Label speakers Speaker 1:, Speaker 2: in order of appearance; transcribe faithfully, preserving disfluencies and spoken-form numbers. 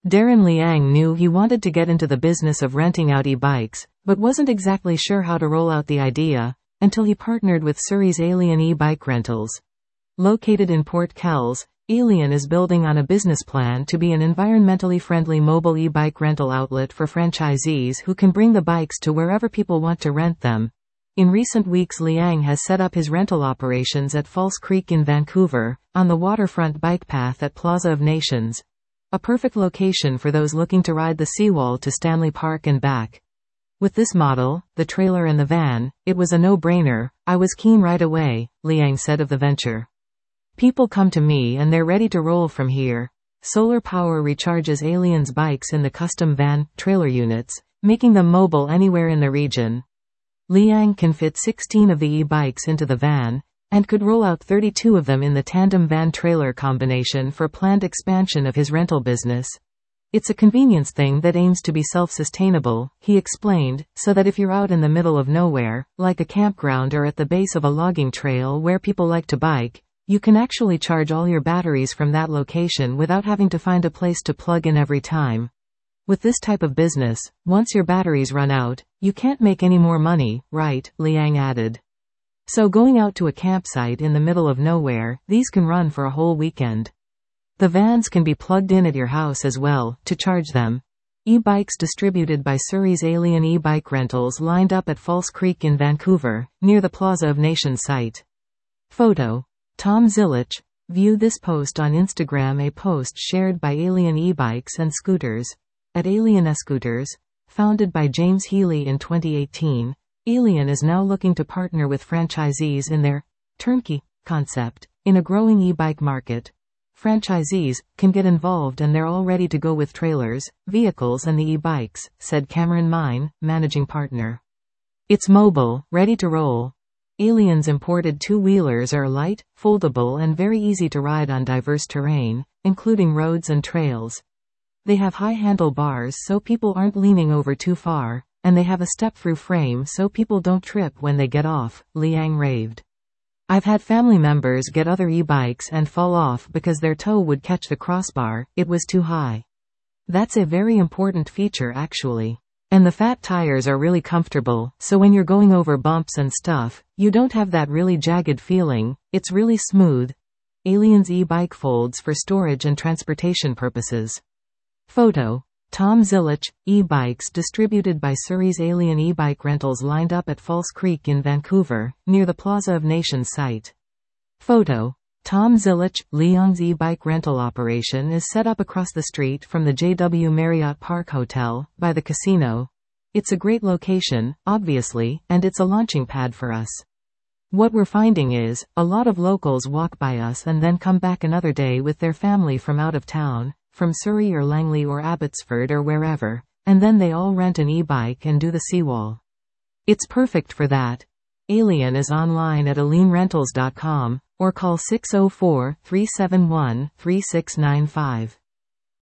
Speaker 1: Darren Liang knew he wanted to get into the business of renting out e-bikes, but wasn't exactly sure how to roll out the idea, until he partnered with Surrey's Alien e-bike rentals. Located in Port Kells, Alien is building on a business plan to be an environmentally friendly mobile e-bike rental outlet for franchisees who can bring the bikes to wherever people want to rent them. In recent weeks, Liang has set up his rental operations at False Creek in Vancouver, on the waterfront bike path at Plaza of Nations. A perfect location for those looking to ride the seawall to Stanley Park and back. With this model, the trailer and the van, it was a no-brainer. I was keen right away, Liang said of the venture. People come to me and they're ready to roll from here. Solar power recharges Alien's bikes in the custom van, trailer units, making them mobile anywhere in the region. Liang can fit sixteen of the e-bikes into the van, and could roll out thirty-two of them in the tandem van-trailer combination for planned expansion of his rental business. It's a convenience thing that aims to be self-sustainable, he explained, so that if you're out in the middle of nowhere, like a campground or at the base of a logging trail where people like to bike, you can actually charge all your batteries from that location without having to find a place to plug in every time. With this type of business, once your batteries run out, you can't make any more money, right? Liang added. So going out to a campsite in the middle of nowhere, these can run for a whole weekend. The vans can be plugged in at your house as well, to charge them. E-bikes distributed by Surrey's Alien e-bike rentals lined up at False Creek in Vancouver, near the Plaza of Nations site. Photo. Tom Zilich. View this post on Instagram. A post shared by Alien e-bikes and scooters. At Alien e-scooters, founded by James Healy in twenty eighteen, Alien is now looking to partner with franchisees in their turnkey concept. In a growing e-bike market, franchisees can get involved and they're all ready to go with trailers, vehicles and the e-bikes, said Cameron Mine, managing partner. It's mobile, ready to roll. Alien's imported two-wheelers are light, foldable and very easy to ride on diverse terrain, including roads and trails. They have high handlebars so people aren't leaning over too far, and they have a step-through frame so people don't trip when they get off, Liang raved. I've had family members get other e-bikes and fall off because their toe would catch the crossbar, it was too high. That's a very important feature actually. And the fat tires are really comfortable, so when you're going over bumps and stuff, you don't have that really jagged feeling, it's really smooth. Alien's e-bike folds for storage and transportation purposes. Photo. Tom Zilich. E-bikes distributed by Surrey's Alien e-bike rentals lined up at False Creek in Vancouver, near the Plaza of Nations site. Photo. Tom Zilich. Liang's e-bike rental operation is set up across the street from the J W Marriott Park Hotel, by the casino. It's a great location, obviously, and it's a launching pad for us. What we're finding is, a lot of locals walk by us and then come back another day with their family from out of town, from Surrey or Langley or Abbotsford or wherever, and then they all rent an e-bike and do the seawall. It's perfect for that. Alien is online at alien rentals dot com, or call six oh four, three seven one, three six nine five.